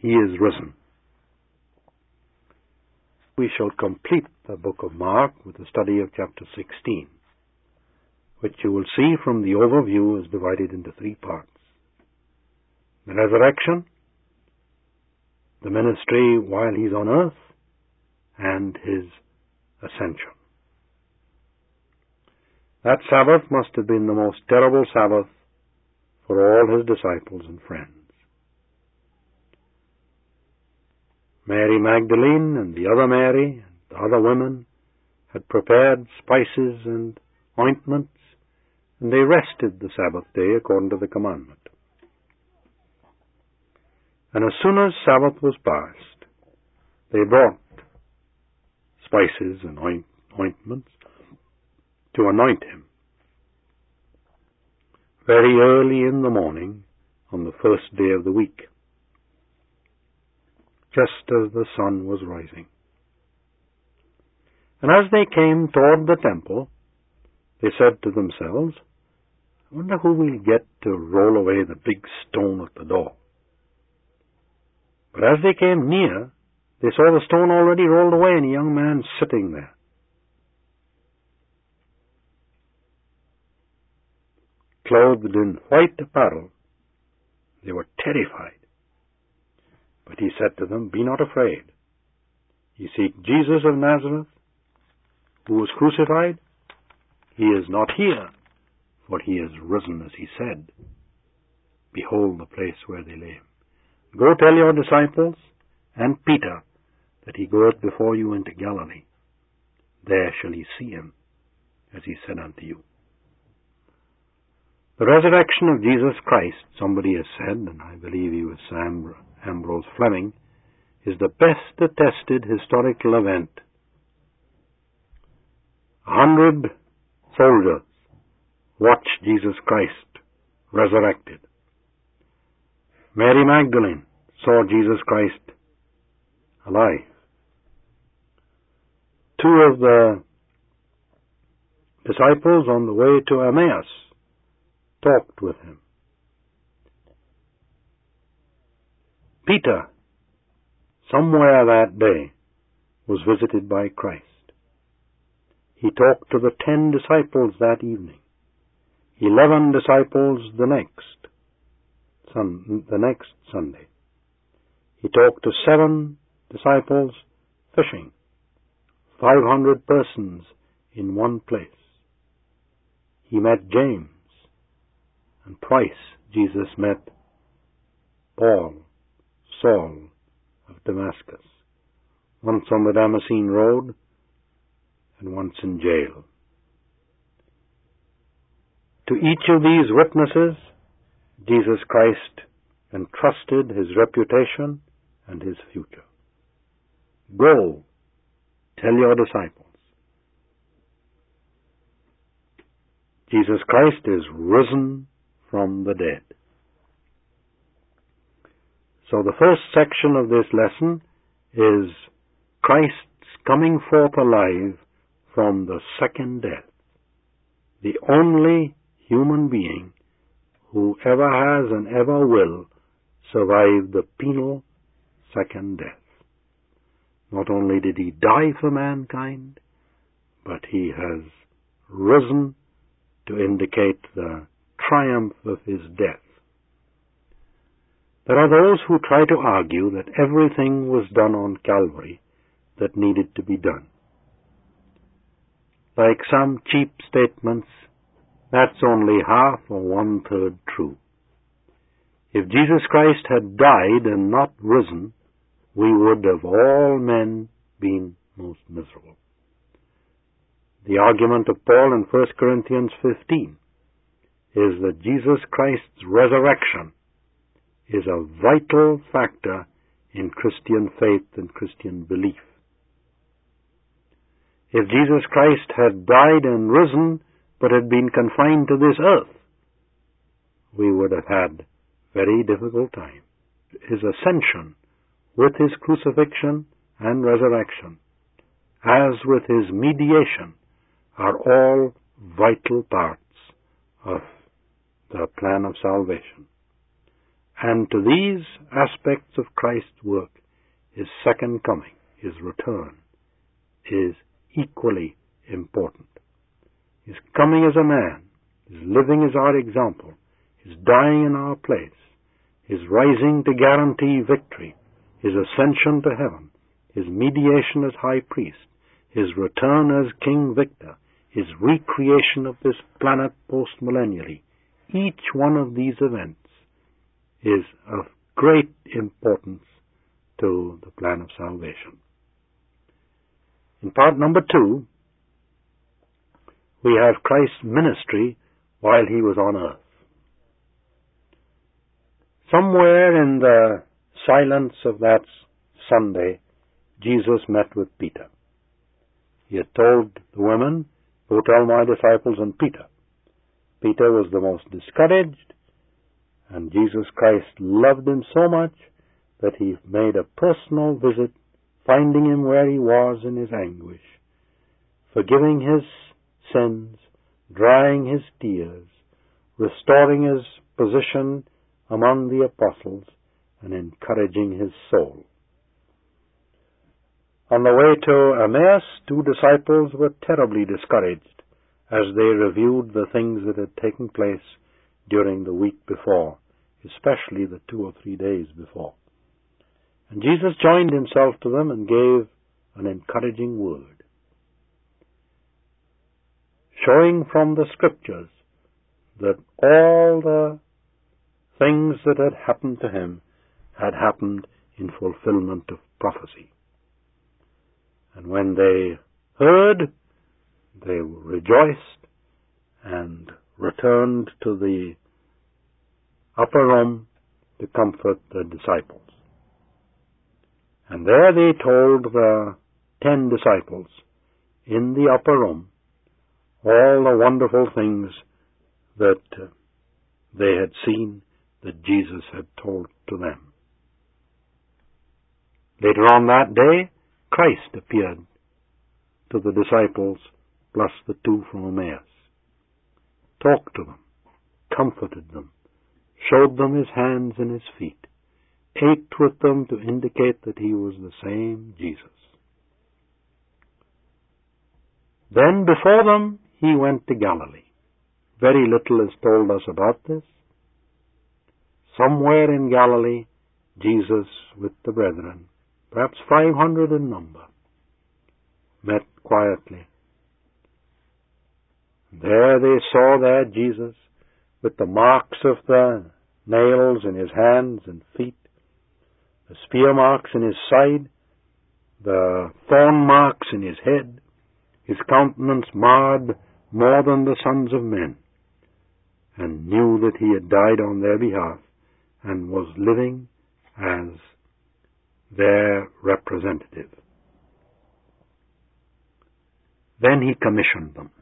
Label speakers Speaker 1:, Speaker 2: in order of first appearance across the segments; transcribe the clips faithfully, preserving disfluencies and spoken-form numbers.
Speaker 1: He is risen. We shall complete the book of Mark with the study of chapter sixteen, which you will see from the overview is divided into three parts. The resurrection, the ministry while he's on earth, and his ascension. That Sabbath must have been the most terrible Sabbath for all his disciples and friends. Mary Magdalene and the other Mary and the other women had prepared spices and ointments, and they rested the Sabbath day according to the commandment. And as soon as Sabbath was past, they brought spices and oint- ointments to anoint him. Very early in the morning, on the first day of the week, just as the sun was rising. And as they came toward the temple, they said to themselves, I wonder who will get to roll away the big stone at the door. But as they came near, they saw the stone already rolled away and a young man sitting there. Clothed in white apparel, they were terrified. But he said to them, Be not afraid. Ye seek Jesus of Nazareth, who was crucified. He is not here, for he is risen, as he said. Behold the place where they lay him. Go tell your disciples and Peter that he goeth before you into Galilee. There shall ye see him, as he said unto you. The resurrection of Jesus Christ, somebody has said, and I believe he was Sam Ambrose Fleming, is the best attested historical event. A hundred soldiers watched Jesus Christ resurrected. Mary Magdalene saw Jesus Christ alive. Two of the disciples on the way to Emmaus talked with him. Peter, somewhere that day, was visited by Christ. He talked to the ten disciples that evening, eleven disciples the next, sun, the next Sunday. He talked to seven disciples fishing, five hundred persons in one place. He met James, and twice Jesus met Paul, Saul of Damascus, once on the Damascene road and once in jail. To each of these witnesses, Jesus Christ entrusted his reputation and his future. Go, tell your disciples. Jesus Christ is risen from the dead. So the first section of this lesson is Christ's coming forth alive from the second death, the only human being who ever has and ever will survive the penal second death. Not only did he die for mankind, but he has risen to indicate the triumph of his death. There are those who try to argue that everything was done on Calvary that needed to be done. Like some cheap statements, that's only half or one-third true. If Jesus Christ had died and not risen, we would of all men been most miserable. The argument of Paul in First Corinthians fifteen is that Jesus Christ's resurrection is a vital factor in Christian faith and Christian belief. If Jesus Christ had died and risen, but had been confined to this earth, we would have had very difficult time. His ascension, with his crucifixion and resurrection, as with his mediation, are all vital parts of the plan of salvation. And to these aspects of Christ's work, his second coming, his return, is equally important. His coming as a man, his living as our example, his dying in our place, his rising to guarantee victory, his ascension to heaven, his mediation as high priest, his return as King Victor, his recreation of this planet post-millennially, each one of these events is of great importance to the plan of salvation. In part number two, we have Christ's ministry while he was on earth. Somewhere in the silence of that Sunday, Jesus met with Peter. He had told the women, "Go tell my disciples and Peter." Peter was the most discouraged, and Jesus Christ loved him so much that he made a personal visit, finding him where he was in his anguish, forgiving his sins, drying his tears, restoring his position among the apostles, and encouraging his soul. On the way to Emmaus, two disciples were terribly discouraged as they reviewed the things that had taken place during the week before, especially the two or three days before. And Jesus joined himself to them and gave an encouraging word, showing from the Scriptures that all the things that had happened to him had happened in fulfillment of prophecy. And when they heard, they rejoiced and returned to the upper room to comfort the disciples. And there they told the ten disciples in the upper room all the wonderful things that they had seen, that Jesus had told to them. Later on that day, Christ appeared to the disciples plus the two from Emmaus, talked to them, comforted them, showed them his hands and his feet, ate with them to indicate that he was the same Jesus. Then before them he went to Galilee. Very little is told us about this. Somewhere in Galilee, Jesus with the brethren, perhaps five hundred in number, met quietly. There they saw there Jesus with the marks of the nails in his hands and feet, the spear marks in his side, the thorn marks in his head, his countenance marred more than the sons of men, and knew that he had died on their behalf and was living as their representative. Then he commissioned them,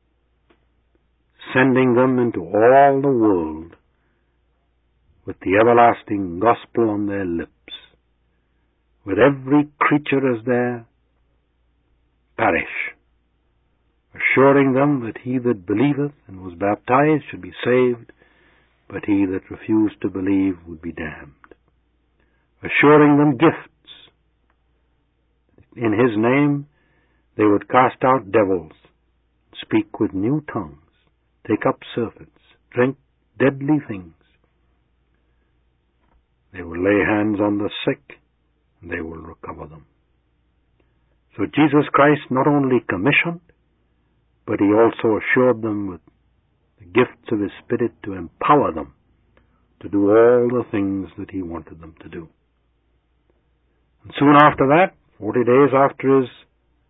Speaker 1: sending them into all the world with the everlasting gospel on their lips, with every creature as their parish, assuring them that he that believeth and was baptized should be saved, but he that refused to believe would be damned. Assuring them gifts. In his name they would cast out devils, speak with new tongues, take up serpents, drink deadly things. They will lay hands on the sick, and they will recover them. So Jesus Christ not only commissioned, but he also assured them with the gifts of his Spirit to empower them to do all the things that he wanted them to do. And soon after that, forty days after his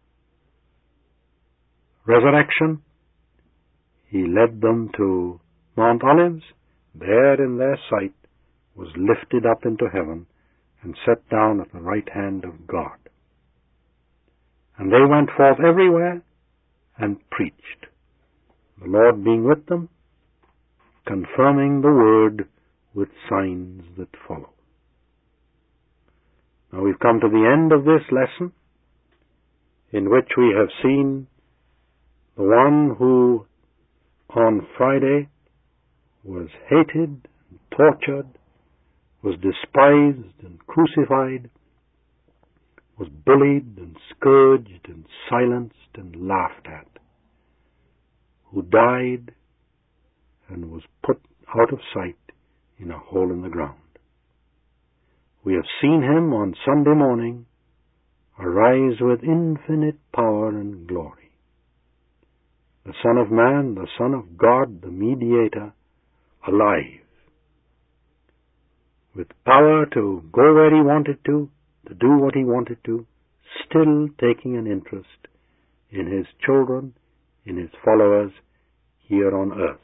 Speaker 1: resurrection, he led them to Mount Olives. There in their sight was lifted up into heaven and set down at the right hand of God. And they went forth everywhere and preached, the Lord being with them, confirming the word with signs that follow. Now we've come to the end of this lesson, in which we have seen the one who on Friday was hated, tortured, was despised and crucified, was bullied and scourged and silenced and laughed at, who died and was put out of sight in a hole in the ground. We have seen him on Sunday morning arise with infinite power and glory. The Son of Man, the Son of God, the Mediator, alive, with power to go where he wanted to, to do what he wanted to, still taking an interest in his children, in his followers here on earth.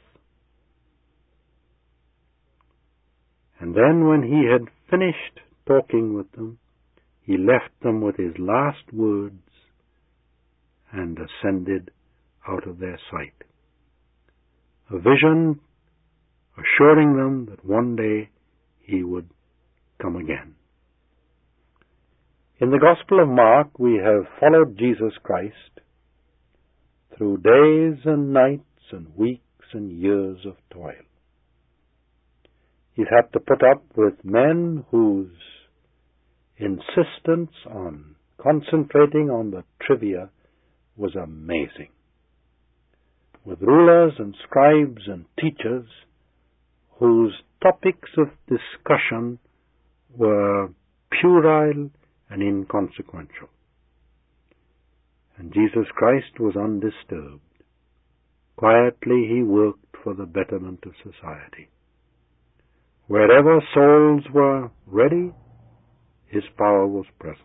Speaker 1: And then when he had finished talking with them, he left them with his last words and ascended out of their sight. A vision assuring them that one day he would come again. In the Gospel of Mark, we have followed Jesus Christ through days and nights and weeks and years of toil. He's had to put up with men whose insistence on concentrating on the trivia was amazing, with rulers and scribes and teachers whose topics of discussion were puerile and inconsequential. And Jesus Christ was undisturbed. Quietly he worked for the betterment of society. Wherever souls were ready, his power was present.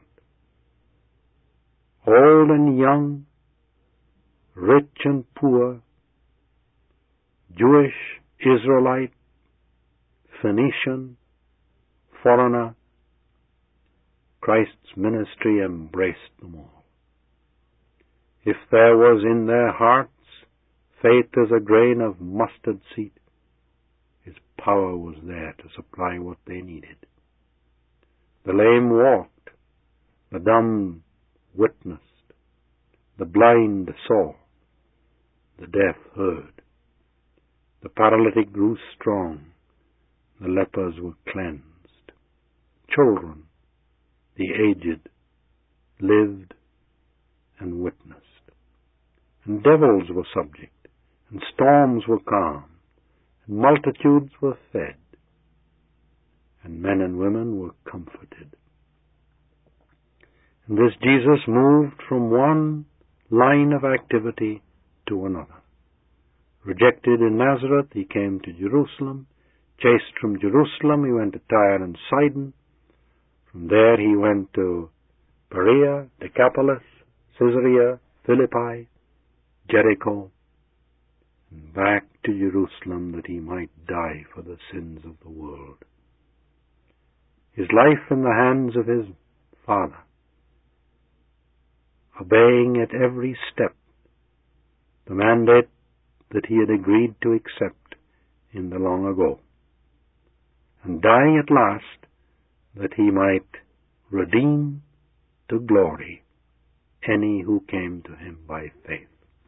Speaker 1: Old and young, rich and poor, Jewish, Israelite, Phoenician, foreigner, Christ's ministry embraced them all. If there was in their hearts faith as a grain of mustard seed, his power was there to supply what they needed. The lame walked, the dumb witnessed, the blind saw, the deaf heard, the paralytic grew strong, the lepers were cleansed, children, the aged, lived and witnessed, and devils were subject, and storms were calm, and multitudes were fed, and men and women were comforted. And this Jesus moved from one line of activity to another. Rejected in Nazareth, he came to Jerusalem. Chased from Jerusalem, he went to Tyre and Sidon. From there he went to Perea, Decapolis, Caesarea, Philippi, Jericho, and back to Jerusalem that he might die for the sins of the world. His life in the hands of his Father, obeying at every step the mandate that he had agreed to accept in the long ago, and dying at last that he might redeem to glory any who came to him by faith.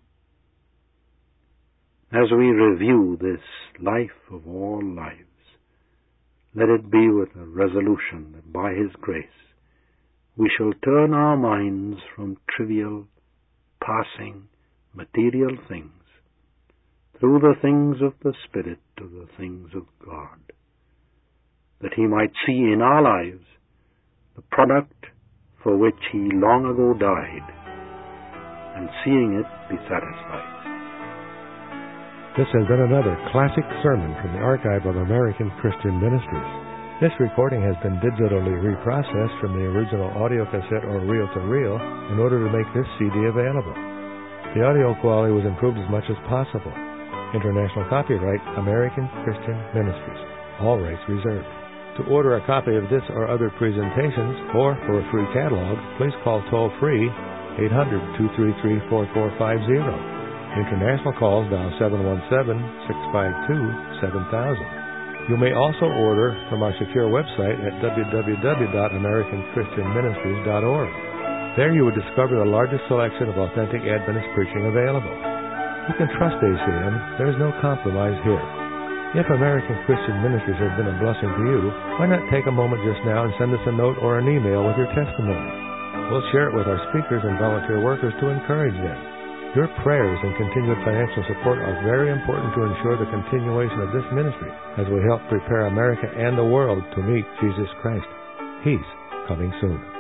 Speaker 1: As we review this life of all lives, let it be with a resolution that by his grace we shall turn our minds from trivial, passing, material things through the things of the Spirit to the things of God, that he might see in our lives the product for which he long ago died, and seeing it be satisfied.
Speaker 2: This has been another classic sermon from the Archive of American Christian Ministries. This recording has been digitally reprocessed from the original audio cassette or reel-to-reel in order to make this C D available. The audio quality was improved as much as possible. International copyright, American Christian Ministries. All rights reserved. To order a copy of this or other presentations, or for a free catalog, please call toll-free eight hundred, two three three, four four five zero. International calls dial seven one seven, six five two, seven thousand. You may also order from our secure website at w w w dot american christian ministries dot org. There you will discover the largest selection of authentic Adventist preaching available. You can trust A C M. There is no compromise here. If American Christian Ministries has been a blessing to you, why not take a moment just now and send us a note or an email with your testimony? We'll share it with our speakers and volunteer workers to encourage them. Your prayers and continued financial support are very important to ensure the continuation of this ministry as we help prepare America and the world to meet Jesus Christ. He's coming soon.